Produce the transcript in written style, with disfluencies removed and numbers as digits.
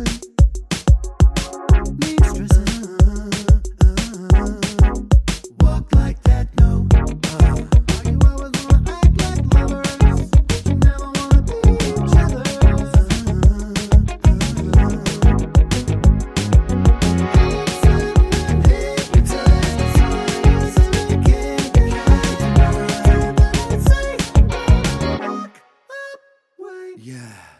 stressing. Me stressing. Walk like that, no. Why you always wanna act like lovers, but you never wanna be each other? Yeah.